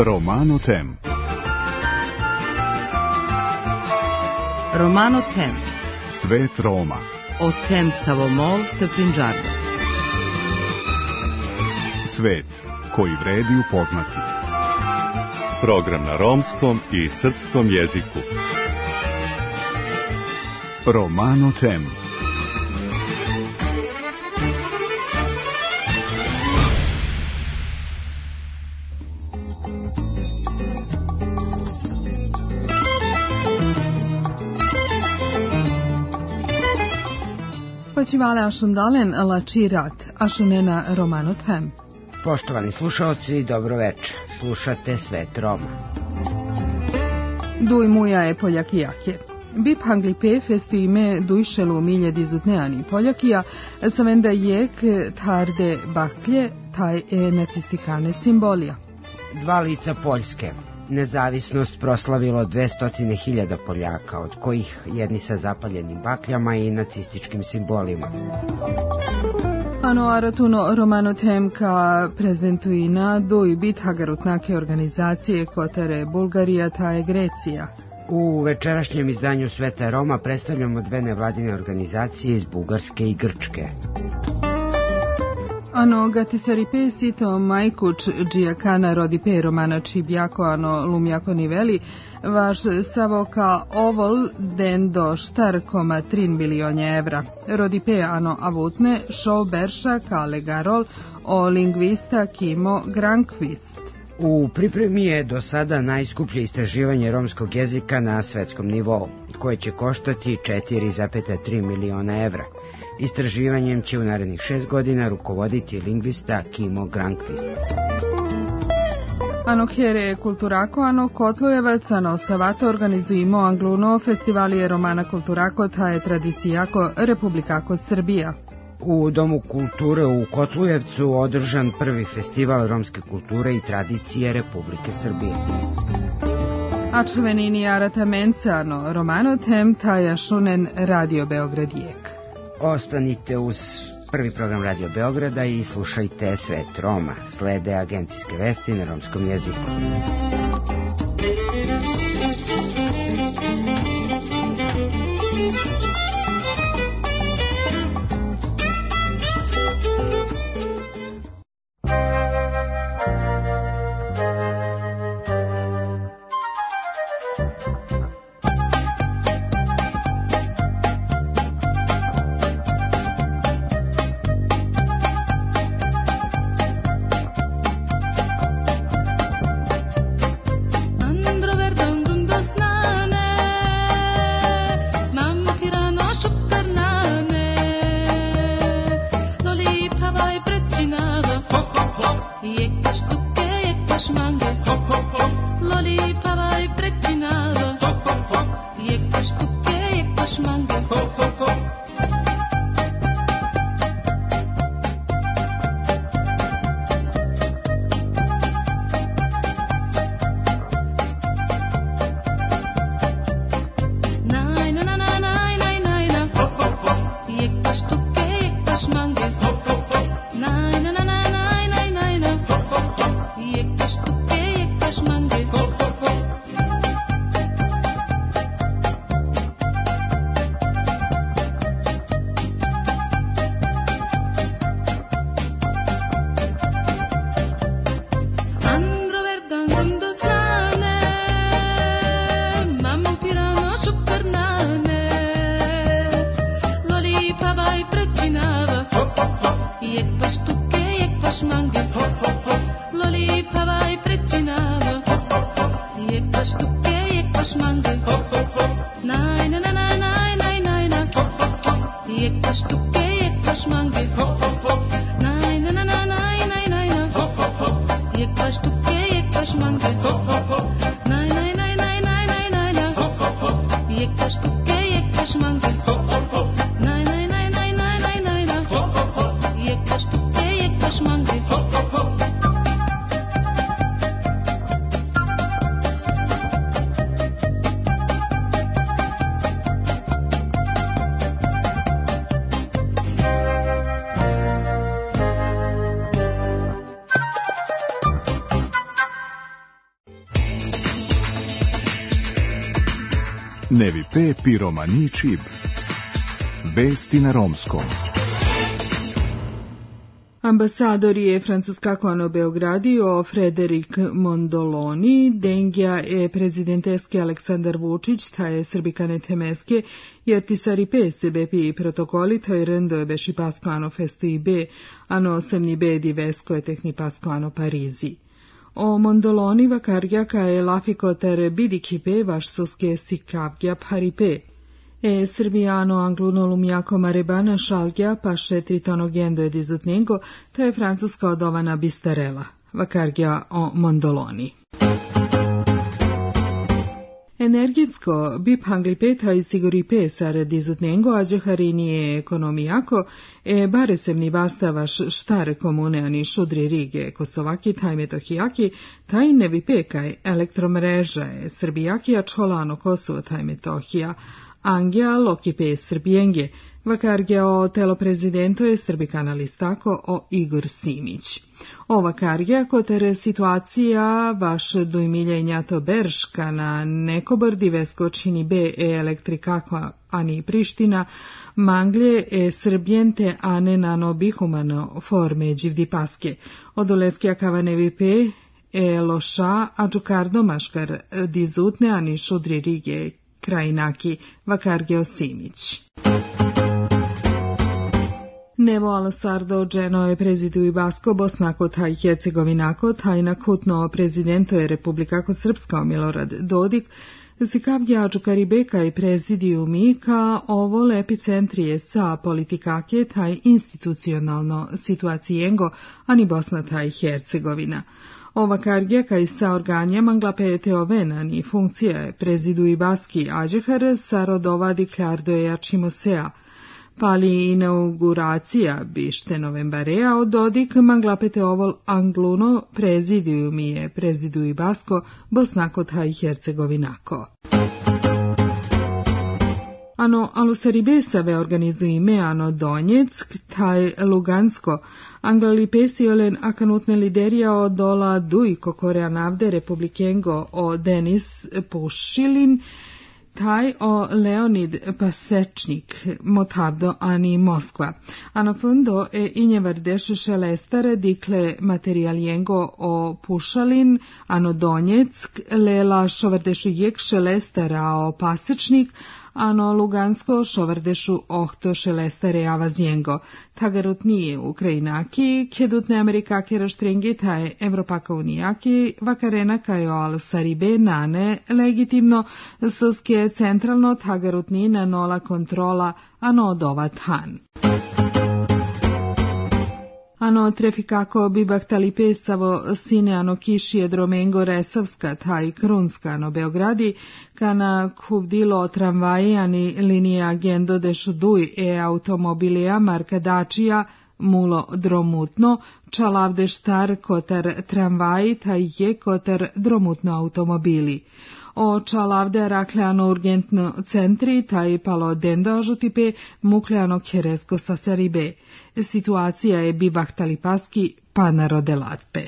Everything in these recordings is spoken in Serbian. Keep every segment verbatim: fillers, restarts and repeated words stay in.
Romano Tem. Romano Tem. Svet Roma. O tem Savomol te Prinđarda. Svet koji vredi upoznati. Program na romskom i srpskom jeziku. Romano Tem. Počivale ašundalen lačirat, ašunena Romano Tem. Poštovani slušalci, dobro večer. Slušate Svet Roma. Duj muja je Poljakijake. Bip hanglipe festime dujšelu milje dizutneani Poljakija, savenda jek tarde baklje, taj e nacistikane simbolija. Dva lica Poljske. Nezavisnost proslavilo dvesta hiljada Poljaka, od kojih jedni sa zapaljenim bakljama i nacističkim simbolima. Ano aratuno Romano Tem ka prezentuina duj bit hagarutnake organizacije kotere Bulgarija taje Grecija. U večerašnjem izdanju Sveta Roma predstavljamo dve nevladine organizacije iz Bugarske i Grčke. Ano gatisaripe sito majkuč džijakana rodipe romana čibjako ano lumjako niveli, vaš savoka ovol den do štar koma trin milionje evra. Rodipe ano avutne šov berša ka legarol o lingvista Kimo Grankvist. U pripremi je do sada najskuplje istraživanje romskog jezika na svetskom nivou, koje će koštati četiri zarez tri miliona evra. Istraživanjem će u narednih šest godina rukovoditi lingvista Kimo Grankvist. Ano kjere kulturako, ano Kotlujevac, ano Savato organizujemo Angluno festivalije Romana Kulturako, ta je tradicijako Republikako Srbija. U Domu kulture u Kotlujevcu održan prvi festival romske kulture i tradicije Republike Srbije. A čevenini aratamencano Romano Tem taja šunen Radio Beograd jek. Ostanite uz prvi program Radio Beograda i slušajte Svet Roma. Slede agencijske vesti na romskom jeziku. Nevi P. Piromani Čib. Vesti na romskom. Ambasador je francuskako Beogradio Frederik Mondoloni, dengja je prezidenteski Aleksandar Vučić, ta je srbikane temeske, jer ti sari pe se bepi protokoli, ta je rendo je beši pasko ano festo i be, ano semni be di vesko je tehni pasko ano Parizi. O Mondoloni vakargja ka je lafiko ter bidikipe vaš soske sikavgja paripe. E srbijano angluno lumjako marebana šalgja paše tritono gendo ed izutnengo, ta je francuska odovana bistarela, vakargja o Mondoloni. Energetsko bip hanglipeta i siguripe sare dizutnengo ađe harinije ekonomijako, e baresevni bastavaš štare komune ani šudri rige kosovaki taj metohijaki, taj nevipekaj elektromreža je srbijaki a čolano Kosovo taj metohija, Angija Lokipe Srbijenge, vakargja o teloprezidento je srbikana listako o Igor Simić. O vakargja kotere situacija vaš dojmiljenja to berška na nekobordi veskočini be e elektrikako ani Priština, manglje e srbijente ane nano bihumano forme dživdi paske. Odoleskija kavanevi pe e loša a džukardo maškar dizutne ani šudri rige krajinaki vakargeo Simić. Nevo Alosardo dženo je prezidu i Basko Bosnako taj Hercegovinako, taj nakutno prezidento je Republikako Srpska Milorad Dodik, Zikavgja Džukaribeka i prezidijumi ka ovo epicentrije sa politikake taj institucionalno situacijengo, ani Bosna taj Hercegovina. Ova kargja kaj sa organja manglapete ovenani funkcija je prezidu i baski ađehar sa rodova diklardo je jačimosea. Pali inauguracija bište novembarea od Dodik manglapete ovol angluno prezidiju mi je prezidu i basko Bosnako taj Hercegovinako. Ano Alusaribesave organizuje ime ano Donjeck, taj Lugansko, Anglali pesiolen akanutne liderija o dola Dujko Korea Navde Republikengo o Denis Pušilin, taj o Leonid Pasečnik, Motavdo ani Moskva. Ano fundo e injevardeš šelestare dikle materijaljengo o Pušalin, ano Donjeck, lela šovardešu jek šelestara o Pasečnik, ano Lugansko šovardešu ohto šelestare avazjengo. Tagarut nije Ukrajinaki, kedutne Amerikake raštrengi taj Evropaka unijaki, vakarena kajo al saribe nane legitimno, soske centralno tagarut nije na nola kontrola, ano odovat han. Ano trefikako bi bahtali pesavo sine ano kišije dromengo Resavska taj Krunska ano Beogradi, kana kuvdilo tramvaji ani linija agendo dešuduj e automobilija marka Dačija, mulo dromutno, čalavde štar kotar tramvaji taj je kotar dromutno automobili. O čalavde rakleano urgentno centri taj palo dendo žutipe mukleano keresko sasaribe. Situacija je bibahtali paski pa narodelatpe.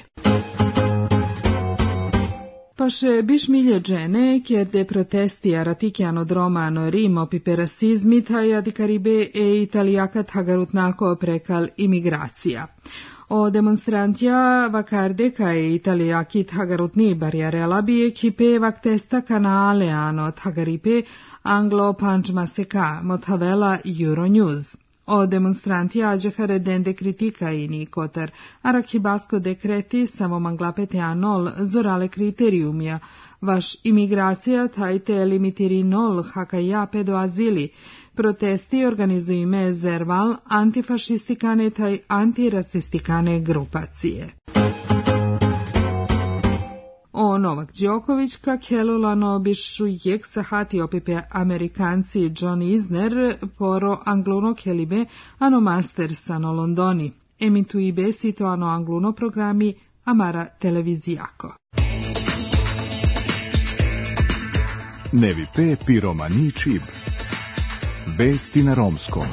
Paše biš milje džene, kjer de protesti aratikiano dromano Rimo pipe rasizmi taj adikaribe e italijaka tagarutnako prekal imigracija. O demonstrantja vakarde kaj italijaki tagarutni barjarela bi ekipe vaktesta kanale ano tagaripe anglo pančmaseka motavela Euronews. O demonstranti ađehare dende kritika i nikotar, arakibasko dekreti samo manglapete anol zorale kriterijumja, vaš imigracija tajte limitiri nol hakaja pedo azili, protesti organizujime zerval antifašistikane taj antirasistikane grupacije. O Novak Đoković ka kelulano bišu jek sahati opipe Amerikanci John Isner poro angluno kelibe ano masters ano Londoni. Emituibe sito ano angluno programi Amara televizijako. Nevi P. Piromani Čib. Vesti na romskom.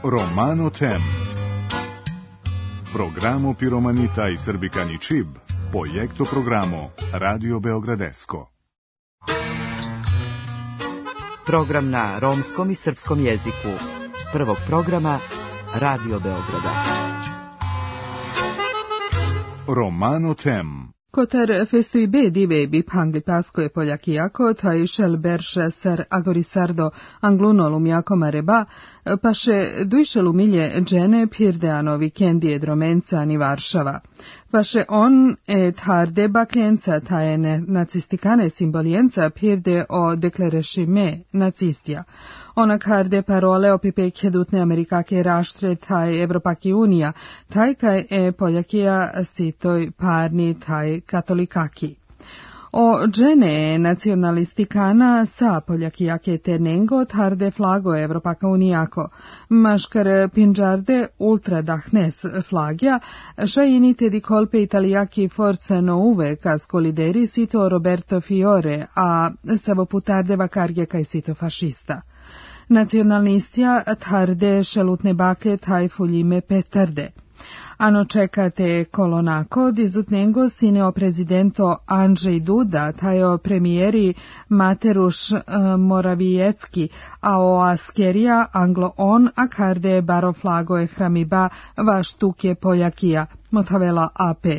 Romano Tem. Programo Piromanita i Srbikani Čib, projekto programo Radio Beogradesko. Program na romskom i srpskom jeziku. Prvog programa Radio Beograda. Romano Tem. Kotar festui be dive bi pangli paskoje poljakijako, taj šel berša sar agorisardo angluno lumjako mareba, paše dujše lumilje džene pirdeano vikendije dromenca ni Varšava. Paše on et harde bakljenca tajene nacistikane simbolijenca pirde o deklarešime nacistija. Onak harde parole o pipek hedutne amerikake raštre taj Evropaki unija, taj kaj e Poljakija sitoj parni taj katolikaki. O džene nacionalistikana sa Poljakijake tenengo tarde flago Evropaka unijako, maškar pinđarde ultra dahnes flagja, šajinite di kolpe italijaki forza nouve casco lideri sito Roberto Fiore, a savoputarde vakarge kaj sito fašista. Nacionalistija tarde šelutne baklje taj fuljime petarde. Ano čekate kolonako dizutnengo sineo prezidento Andrzej Duda, tajo premijeri Materuš uh, Morawiecki, a o askerija anglo-on akarde baroflago e hramiba vaštuke Poljakija, motavela A P.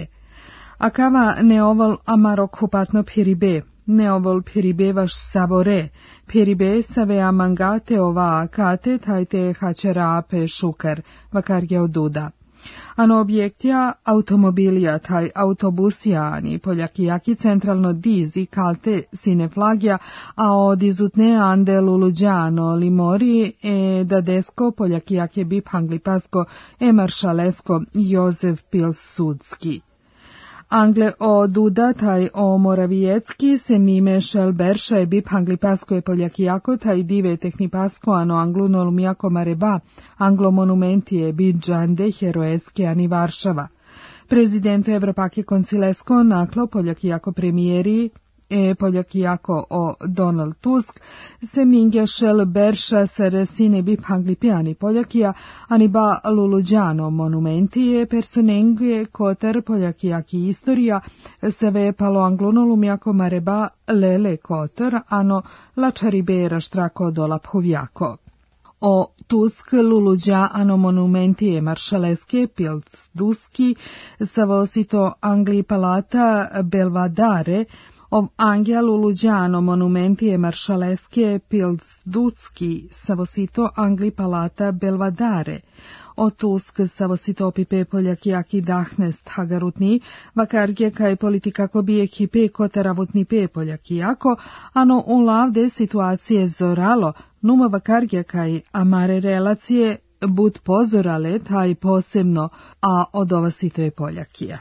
Akava neovol amarok hupatno piribe, neovol piribe vaš sabore, piribe save amangate ova akate tajte hačera A P šukar, vakarge od Duda. Ano objektja automobilija taj autobusijani Poljakijaki centralno dizi kalte sine flagja, a od izutne ande luluđano limori e dadesko Poljakijake bi panglipasko e maršalesko Jozef Pilsudski. Angle o Duda taj o Morawiecki se nime šel berša e bi panglipasko e Poljakijako taj dive tehnipasko ano angluno lumijako mareba, anglo monumentije bi džande heroeske ani Varšava. Prezidento Evropake koncilesko naklo Poljakijako premijeri e Poljakijako o Donald Tusk se minge šel berša sar sine bi panglipiani Poljakija, ani ba luluđano monumentije personenge kotar Poljakijaki istorija seve palo angluno lumjako mareba lele kotar ano lačaribera štrako dolap huvjako. O Tusk luluđa ano monumentije maršaleske Pilsudski savosito Angli palata Belvadare, ov angel luluđano monumentije maršaleske Pilsudski savosito Angli palata Belvadare. O Tusk savosito pipe Poljakijaki dahnest hagarutni, vakarge kaj politikako bi ekipe kotaravutni pe Poljakijako, ano u lavde situacije zoralo, numa vakarge kaj amare relacije bud pozorale taj posebno, a od ova sito je Poljakija.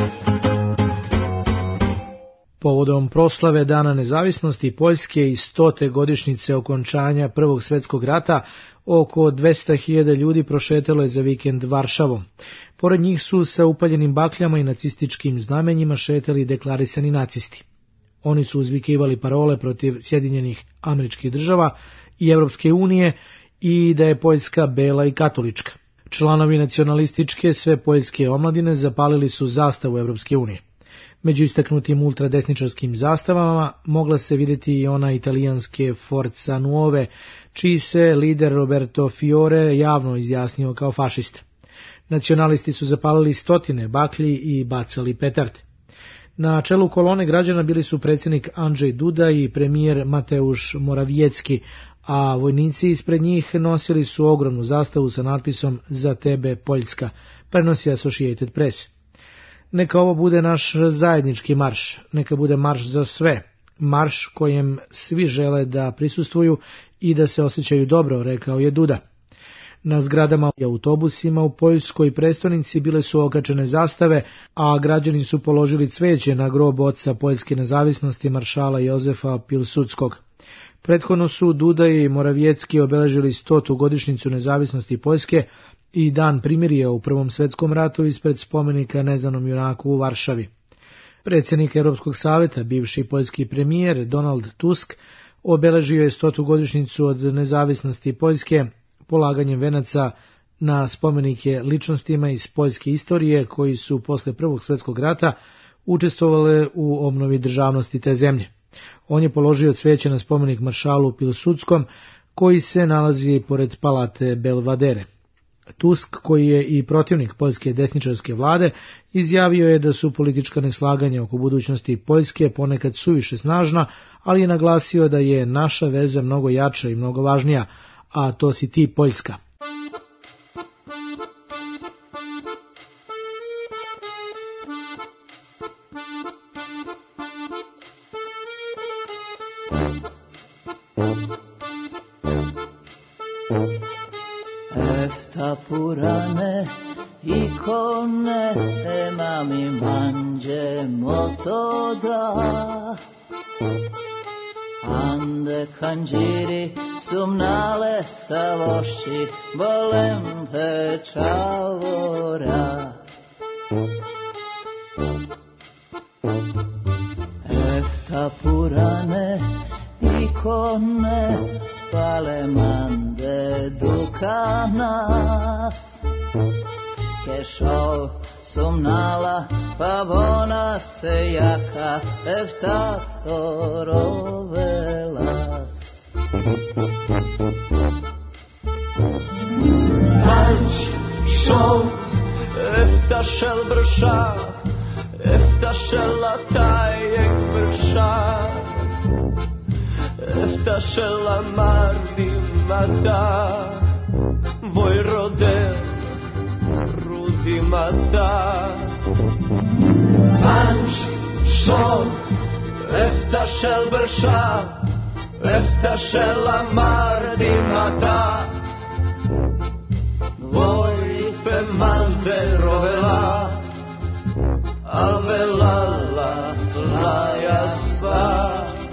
Povodom proslave Dana nezavisnosti Poljske i stote godišnjice okončanja Prvog svjetskog rata, oko dvesta hiljada ljudi prošetalo je za vikend Varšavom. Pored njih su sa upaljenim bakljama i nacističkim znamenjima šetali deklarisani nacisti. Oni su uzvikivali parole protiv Sjedinjenih Američkih Država i Evropske unije i da je Poljska bela i katolička. Članovi nacionalističke sve poljske omladine zapalili su zastavu Evropske unije. Među istaknutim ultradesničarskim zastavama mogla se vidjeti i ona italijanske Forza Nuove, čiji se lider Roberto Fiore javno izjasnio kao fašista. Nacionalisti su zapalili stotine baklji i bacali petarde. Na čelu kolone građana bili su predsjednik Andrzej Duda i premijer Mateusz Morawiecki, a vojnici ispred njih nosili su ogromnu zastavu sa natpisom Za tebe Poljska, prenosi Associated Press. Neka ovo bude naš zajednički marš, neka bude marš za sve, marš kojem svi žele da prisustvuju i da se osjećaju dobro, rekao je Duda. Na zgradama i autobusima u poljskoj prestonici bile su okačene zastave, a građani su položili cveće na grob oca poljske nezavisnosti maršala Jozefa Pilsudskog. Prethodno su Duda i Morawiecki obeležili stotu godišnjicu nezavisnosti Poljske i dan primirja u Prvom svjetskom ratu ispred spomenika neznanom junaku u Varšavi. Predsjednik Europskog savjeta, bivši poljski premijer Donald Tusk, obeležio je stotu godišnjicu od nezavisnosti Poljske polaganjem venaca na spomenike ličnostima iz poljske istorije koji su posle Prvog svjetskog rata učestvovale u obnovi državnosti te zemlje. On je položio cvijeće na spomenik maršalu Pilsudskom koji se nalazi pored palate Belvadere. Tusk, koji je i protivnik poljske desničarske vlade, izjavio je da su politička neslaganja oko budućnosti Poljske ponekad suviše snažna, ali je naglasio da je naša veza mnogo jača i mnogo važnija, a to si ti, Poljska. Purane ikone mami manje motoda ande kanjiri sumnale savoshi bolem pečavora efta purane ikone palemande dukanas kešo sumnala pavona se jaka eftato rovelas Tanč šov efta šel brša efta šela tajek brša efta šela mardi mata voj rode rudi mata Panč šov efta šel brša efta šela mardi mata voj pe mande rovela alvelala laja sva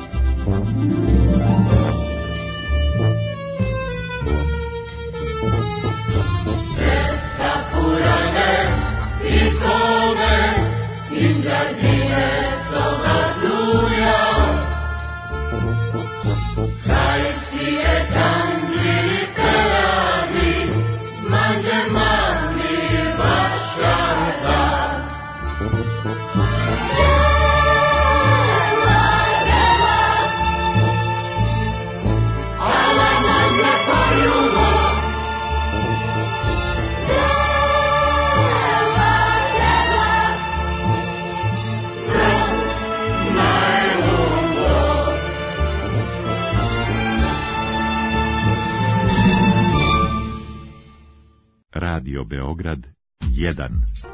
Radio Beograd jedan.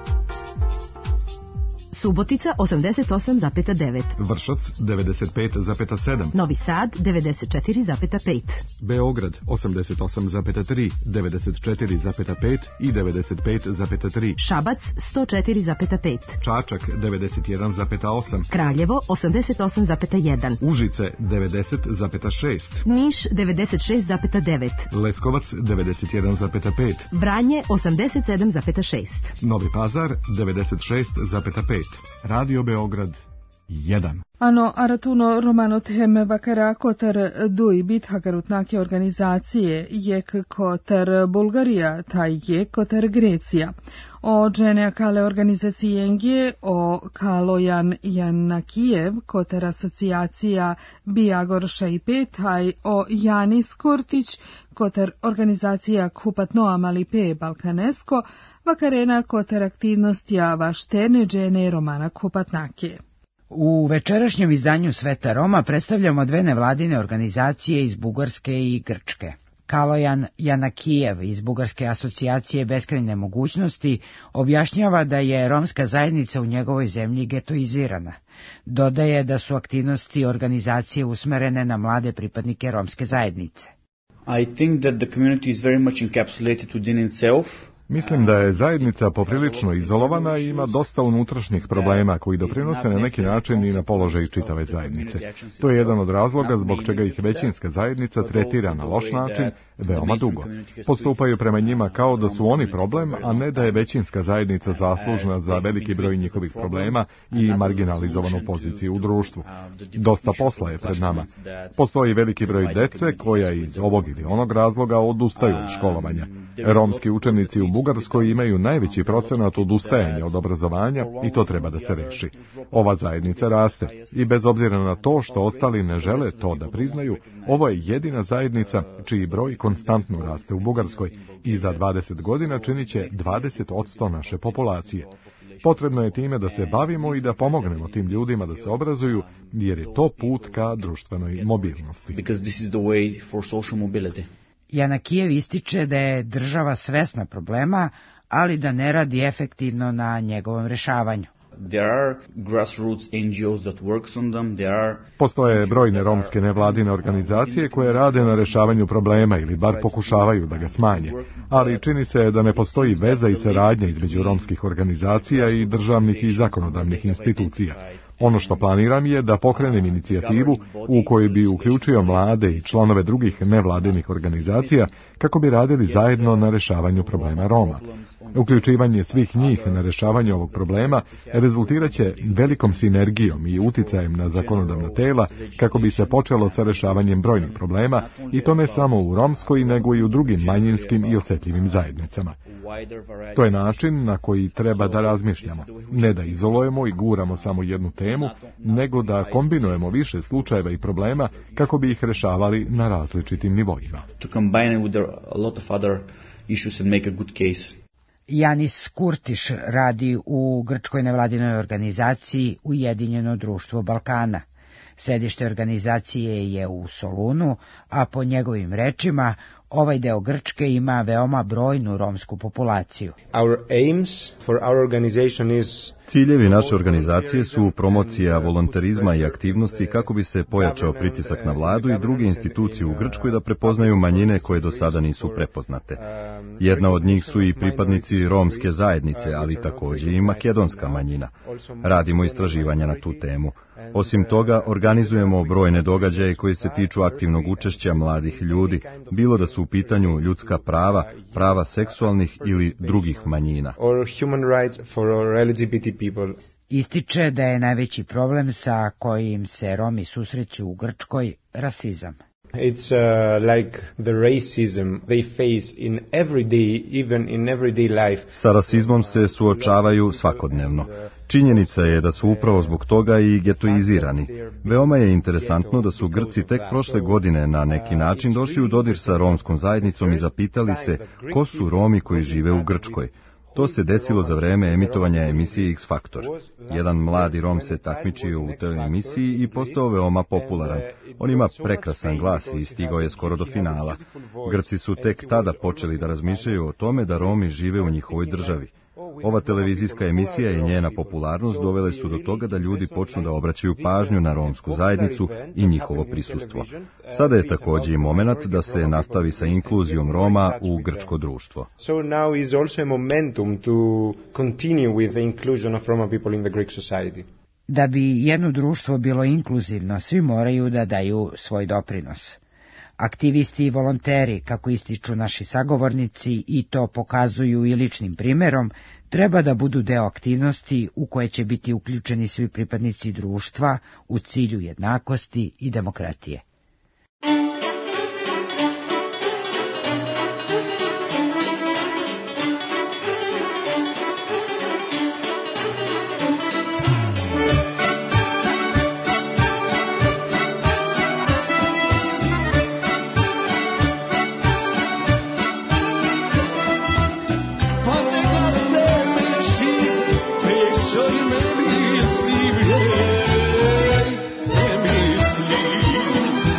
Subotica osamdeset osam zarez devet. Vršac devedeset pet zarez sedam. Novi Sad devedeset četiri zarez pet. Beograd osamdeset osam zarez tri, devedeset četiri zarez pet i devedeset pet zarez tri. Šabac sto četiri zarez pet. Čačak devedeset jedan zarez osam. Kraljevo osamdeset osam zarez jedan. Užice devedeset zarez šest. Niš devedeset šest zarez devet. Leskovac devedeset jedan zarez pet. Vranje osamdeset sedam zarez šest. Novi Pazar devedeset šest zarez pet. Radio Beograd jedan. Ano aratuno romano teme vakara kotar dui bit hakarutnake organizacije jek kotar Bulgarija taj jek kotar Grecija. O džene kale organizacije o Kalojan Janakijev kotar asocijacija Bijagor Šajpe taj o Janis Kurtić kotar organizacija Kupatno Amalipe Balkanesko vakarena kotar aktivnostja vaštene džene romana Kupatnake. U večerašnjem izdanju Sveta Roma predstavljamo dve nevladine organizacije iz Bugarske i Grčke. Kalojan Janakijev iz Bugarske asocijacije Beskrajne mogućnosti objašnjava da je romska zajednica u njegovoj zemlji getoizirana. Dodaje da su aktivnosti organizacije usmerene na mlade pripadnike romske zajednice. I think that the community is very much encapsulated within itself. Mislim da je zajednica poprilično izolovana i ima dosta unutrašnjih problema koji doprinose na neki način i na položaj čitave zajednice. To je jedan od razloga zbog čega ih većinska zajednica tretira na loš način, veoma dugo. Postupaju prema njima kao da su oni problem, a ne da je većinska zajednica zaslužna za veliki broj njihovih problema i marginalizovanu poziciju u društvu. Dosta posla je pred nama. Postoji veliki broj dece koja iz ovog ili onog razloga odustaju od školovanja. Romski učenici u Bugarskoj imaju najveći procenat odustajanja od obrazovanja i to treba da se reši. Ova zajednica raste i bez obzira na to što ostali ne žele to da priznaju, ovo je jedina zajednica čiji broj konstantno raste u Bugarskoj i za dvadeset godina činit će dvadeset posto naše populacije. Potrebno je time da se bavimo i da pomognemo tim ljudima da se obrazuju, jer je to put ka društvenoj mobilnosti. Janakijev ističe da je država svesna problema, ali da ne radi efektivno na njegovom rešavanju. Postoje brojne romske nevladine organizacije koje rade na rešavanju problema ili bar pokušavaju da ga smanje, ali čini se da ne postoji veza i saradnja između romskih organizacija i državnih i zakonodavnih institucija. Ono što planiram je da pokrenem inicijativu u kojoj bi uključio mlade i članove drugih nevladinih organizacija kako bi radili zajedno na rešavanju problema Roma. Uključivanje svih njih na rešavanju ovog problema rezultirat će velikom sinergijom i uticajem na zakonodavna tela kako bi se počelo sa rešavanjem brojnih problema i to ne samo u romskoj nego i u drugim manjinskim i osetljivim zajednicama. To je način na koji treba da razmišljamo, ne da izolujemo i guramo samo jednu temu, nego da kombinujemo više slučajeva i problema kako bi ih rešavali na različitim nivoima. Janis Kurtiš radi u grčkoj nevladinoj organizaciji Ujedinjeno društvo Balkana. Sedište organizacije je u Solunu, a po njegovim rečima ovaj deo Grčke ima veoma brojnu romsku populaciju. Our aims for our organization is Ciljevi naše organizacije su promocija volonterizma i aktivnosti kako bi se pojačao pritisak na vladu i druge institucije u Grčkoj da prepoznaju manjine koje do sada nisu prepoznate. Jedna od njih su i pripadnici romske zajednice, ali također i makedonska manjina. Radimo istraživanja na tu temu. Osim toga, organizujemo brojne događaje koji se tiču aktivnog učešća mladih ljudi, bilo da su u pitanju ljudska prava, prava seksualnih ili drugih manjina. Ističe da je najveći problem sa kojim se Romi susreću u Grčkoj rasizam. It's uh, like the racism they face in every day, even in everyday life. Sa rasizmom se suočavaju svakodnevno. Činjenica je da su upravo zbog toga i getoizirani. Veoma je interesantno da su Grci tek prošle godine na neki način došli u dodir sa romskom zajednicom i zapitali se ko su Romi koji žive u Grčkoj. To se desilo za vreme emitovanja emisije X Factor. Jedan mladi Rom se takmičio u toj emisiji i postao veoma popularan. On ima prekrasan glas i stigao je skoro do finala. Grci su tek tada počeli da razmišljaju o tome da Romi žive u njihovoj državi. Ova televizijska emisija i njena popularnost dovele su do toga da ljudi počnu da obraćaju pažnju na romsku zajednicu i njihovo prisustvo. Sada je također i moment da se nastavi sa inkluzijom Roma u grčko društvo. So now is also a momentum to continue with the inclusion of Roma people in the Greek society. Da bi jedno društvo bilo inkluzivno, svi moraju da daju svoj doprinos. Aktivisti i volonteri, kako ističu naši sagovornici i to pokazuju i ličnim primjerom, treba da budu deo aktivnosti u koje će biti uključeni svi pripadnici društva u cilju jednakosti i demokratije. Maybe sleep, yeah, maybe sleep.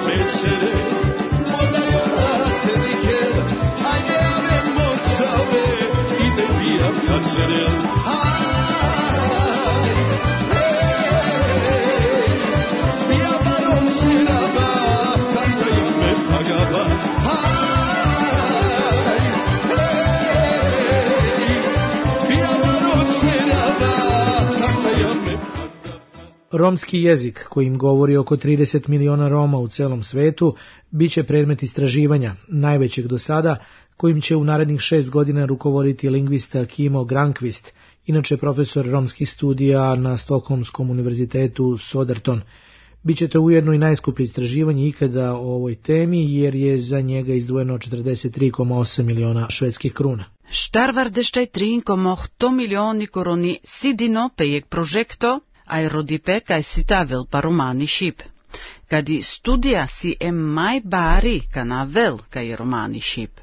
Romski jezik, kojim govori oko trideset miliona Roma u celom svetu, bit će predmet istraživanja, najvećeg do sada, kojim će u narednih šest godina rukovoditi lingvista Kimo Grankvist, inače profesor romskih studija na Stokholmskom univerzitetu Soderton. Biće to ujedno i najskuplje istraživanje ikada o ovoj temi, jer je za njega izdvojeno četrdeset tri zarez osam miliona švedskih kruna. Starvardeštaj tri zarez osam milioni koroni sidino pejek projekto, ai rodipe kai sitavel paromani ship. Kadi studia si em mai bari canavel kai romani ship.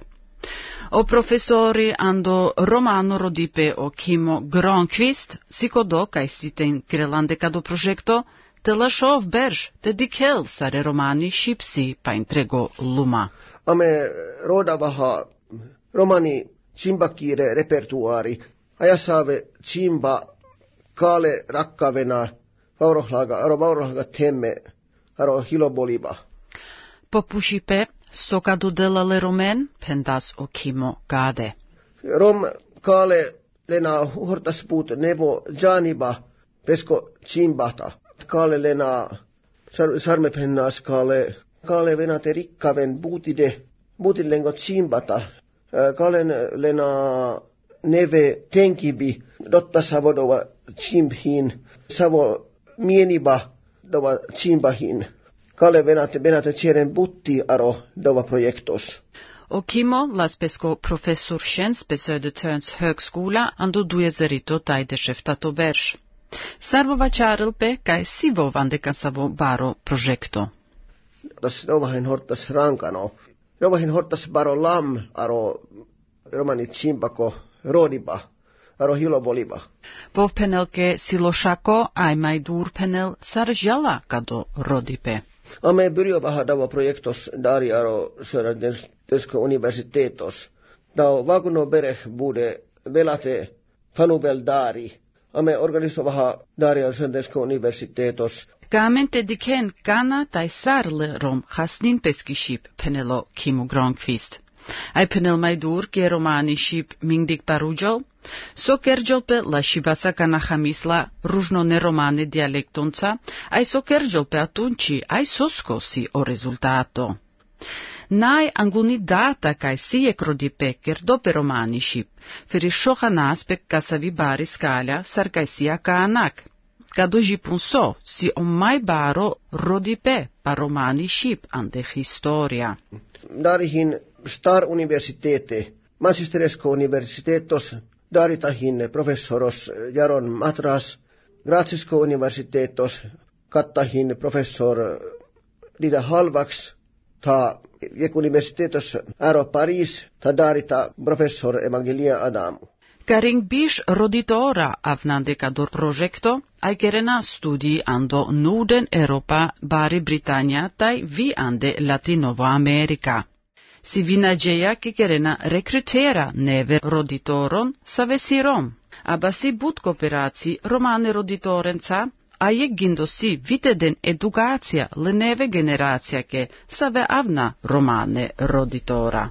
O professori ando romano rodipe o Kimo Granqvist, sikodo kai siten krelande kado projekto, te lashov berž, te dikel sare romani shipsi pa intrego luma. Ame rodavaha romani chimbakire repertuari, ajasave chimba kale rakkavena vaurohlaga, aro vaurohlaga temme, aro hiloboliba. Popushipe sokadu delale romen pendas o Kimo gade. Rom kale lena hortasput nevo janiba pesko chimbata. Kale lena sarme pennas kale kale venate rikkaven buutide buutilengo chimbata. Kalen lena neve tenkibi dotta savodova chimhin savo mieniba dova chimbahin kale venate benate cieren butti aro dova projektos. Och Kimo Laspesko professor Tjänst på Södertörns högskola ando duezerito taide cheftato berš. Sarvova charelpe kai sivo vandekan savo baro projekto. Das dovahin hortas rankano. Dovahin hortas baro lam aro romani chimbako rodiba. Aro hiloboliba. Vov penelke silošako ajmaj dur penel sarjala kado rodipe. Ame byrjovaha dava projektos dari aro Södertörnska universitetos. Dao vaguno bereh bude velate fanuvel dari. Ame organisovaha dari aro Södertörnska universitetos. Kamente diken kana tai sarle rom hasnin peskiship penelo Kimo Granqvist. Ai penel mai dur ke romani ship mingdik parujol, so kerjolpe la shibasa kana hamisla ružno neromane dialektonca, ai so kerjolpe atunci, ai soskosi o rezultato. Nai angluni data kai sie krodipe ker dope romani ship, feri shohan aspek kasavi bari skalja sar kai sia kanak. Kado jipunso si o mai baro rodipe pa romani ship ante historia. Darihin Star Universitete, Manchesteresko Universitetos, daritahin professoros Jaron Matras, Grazisko Universitetos, kattahin professor Dida Halvaks, ta Jek Universitetos Aro Paris, ta darita professor Evangelia Adamu. Karing bish roditora avnande kador projekto, ai kerena studi ando Norden Europa, bari Britannia, tai vi ande Latinova Amerika. Si vinađeja ki kerena rekrutera neve roditoron sa vesirom, aba si bud kooperaci romane roditorenca, a je gindo si viteden edukacija le neve generacija ke save avna romane roditora.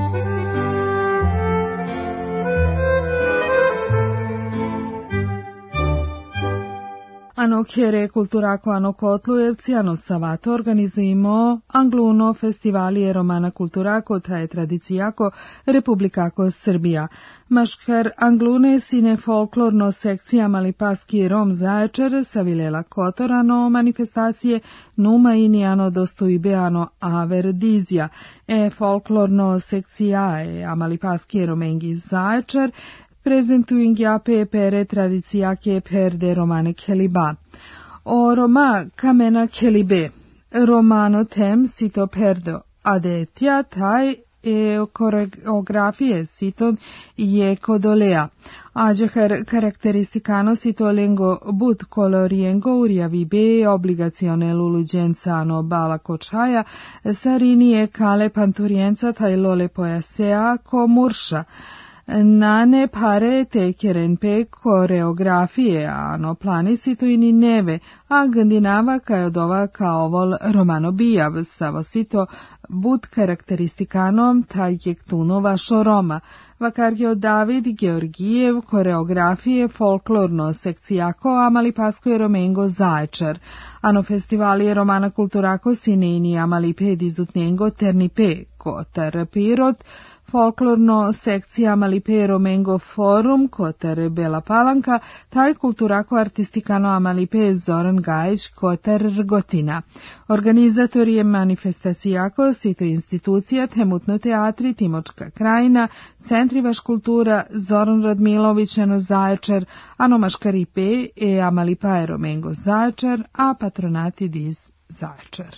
Ano kjere kulturako ano kotlujevci, ano savato organizujemo Angluno festivali romana kulturako taje tradicijako Republikako Srbija. Maškar Anglune sine folklorno sekcija Malipaski Rom Zaječar savilela kotorano manifestacije numa inijano dostojbeano averdizija. E folklorno sekcija e Malipaski Romengi Zaječar prezentuing jape pere tradicijake perde romane keliba. O Roma kamena kelibe, romano tem sito perdo, adetja taj e coreografie siton je kodolea. Age caratteristicano sito lengo but coloriengo uriavibe obligazione lulugenzano bala cochaia sarinie cale panturienza tailole poesea comursha. Nane pare tekeren pe koreografije, ano plani situ i ni neve, a gandinava kajodova kaovol romano bijav, savo sito bud karakteristikanom taj jektuno vašo Roma, vakargio David Georgijev koreografije folklorno sekcijako amali pasko je romengo zajčar, ano festivali romana kulturako sinini amali pe dizutnjengo ternipe, kotar pirot, folklorno sekcija Amalipe Romengo Forum, Kotar Bela Palanka, taj kulturako artistikano Amalipe Zoran Gajić, Kotar Rgotina. Organizator je manifestacijako, sito institucija, Temutno teatri, Timočka krajina, Centri vaš kultura, Zoran Radmilović, Eno Zaječar, Ano Maškaripe, e Amalipa Romengo Zaječar, a patronati diz Zaječar.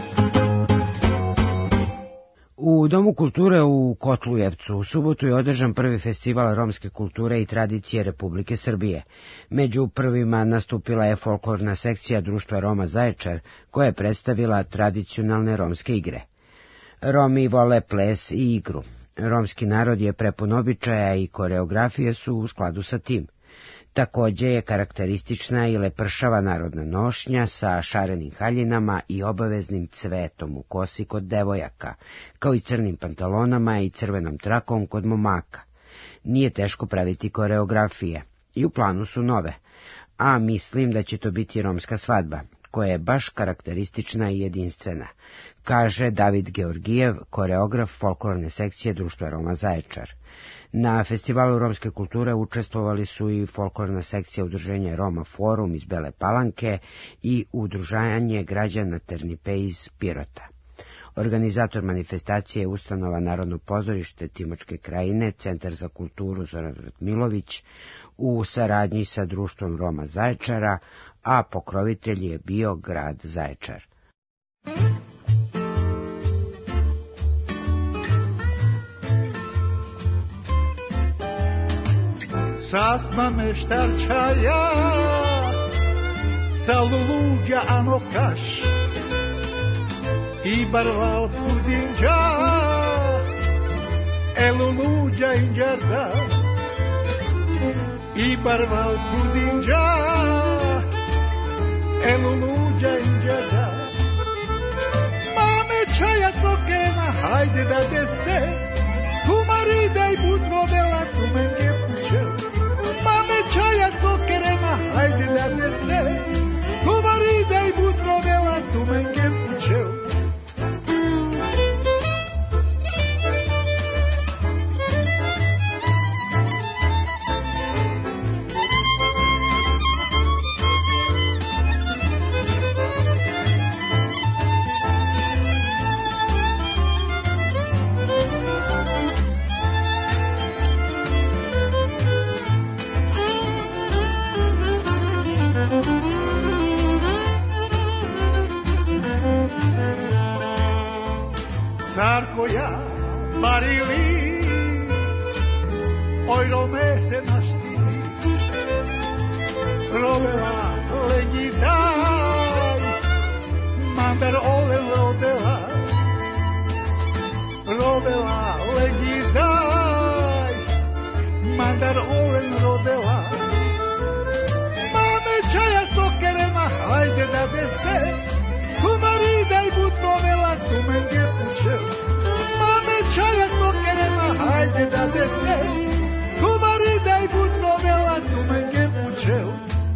U Domu kulture u Kotlujevcu u subotu je održan prvi festival romske kulture i tradicije Republike Srbije. Među prvima nastupila je folklorna sekcija Društva Roma Zaječar, koja je predstavila tradicionalne romske igre. Romi vole ples i igru. Romski narod je prepun običaja i koreografije su u skladu sa tim. Takođe je karakteristična i lepršava narodna nošnja sa šarenim haljinama i obaveznim cvetom u kosi kod devojaka, kao i crnim pantalonama i crvenom trakom kod momaka. Nije teško praviti koreografije i u planu su nove, a mislim da će to biti romska svadba, koja je baš karakteristična i jedinstvena, kaže David Georgijev, koreograf folklorne sekcije Društva Roma Zaječar. Na festivalu romske kulture učestvovali su i folklorna sekcija Udruženja Roma Forum iz Bele Palanke i Udruženje građana Ternipe iz Pirota. Organizator manifestacije je ustanova Narodno pozorište Timočke krajine, Centar za kulturu Zoran Radmilović, u saradnji sa Društvom Roma Zaječara, a pokrovitelj je bio grad Zaječar. Sasma meštarčaja, sa luluđa anokaš, i barval kudinđa, e luluđa inđarda, i barval kudinđa, e luluđa inđarda. Mame čaja sokena, hajde da deste, tumarida i butrovela, tumenge pućel. Čaja sokerena, hajde da deste, kumarida i butrovela, tu menge pućel. Sarkoja barili, oj rome se naštili, rovela legidaj, mandar olen rodela, rovela legidaj, mandar olen rodela. Mame čaja sokerena, hajde da deste, kumarida i butrovela, tu menge pućel. Mame čaja sokerena, hajde da deste, kumarida i butrovela, tu menge pućel.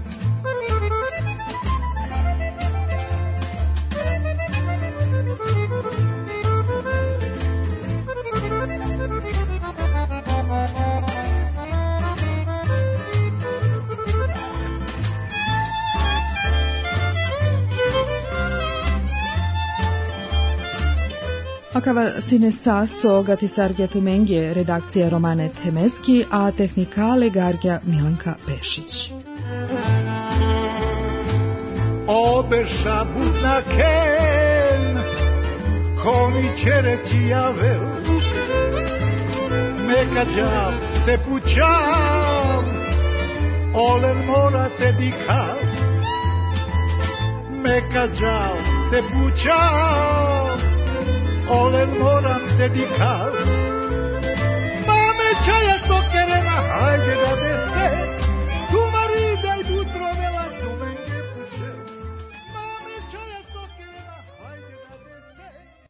Akava sine saso gati sargja tumengje, redakcija Romane Temeski, a tehnikale gargja Milanka Pešić. Obeša budna ken, Koni čereci javel, neka džav te pućav, olen mora te dikav, neka džav te pućav, olen moram te dikav.